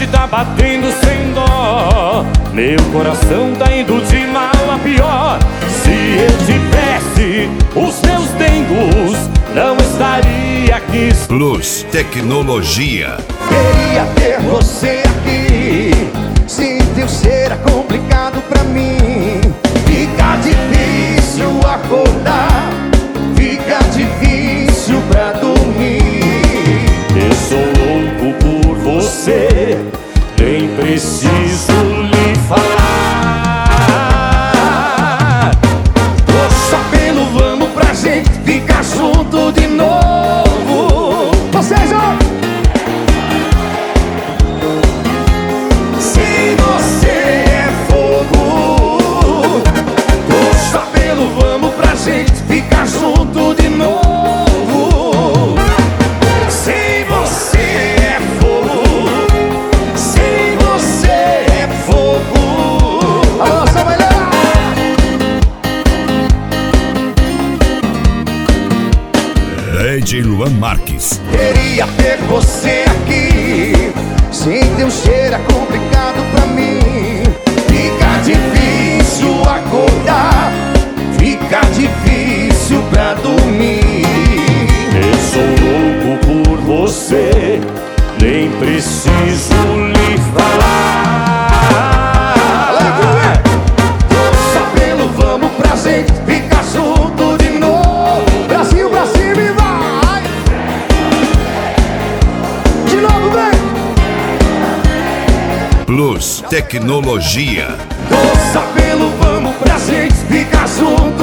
tá batendo sem dó, meu coração tá indo de mal a pior. Se eu tivesse os meus dengos, não estaria aqui. Plus Tecnologia. Queria ter você aqui, sem teu ser é complicado pra mim. Fica difícil acordar, fica difícil pra dormir. Eu sou louco por você, nem preciso lhe falar. Tô sabendo, vamos pra gente ficar junto de novo. Vocês, ó! Se você é fogo, tô sabendo, vamos pra gente ficar junto de novo. Se você é fogo, se você é fogo. Alô, Samuelão! DJ Luan Marques. Queria ter você aqui, sem teu cheiro é complicado pra mim. Fica difícil acordar, fica difícil pra dormir. Eu sou louco por você, nem preciso lhe falar. Tô sabendo, vamos pra gente ficar junto de novo. Brasil pra cima e vai! De novo, vem! Plus Tecnologia. Tô sabendo, vamos pra gente ficar junto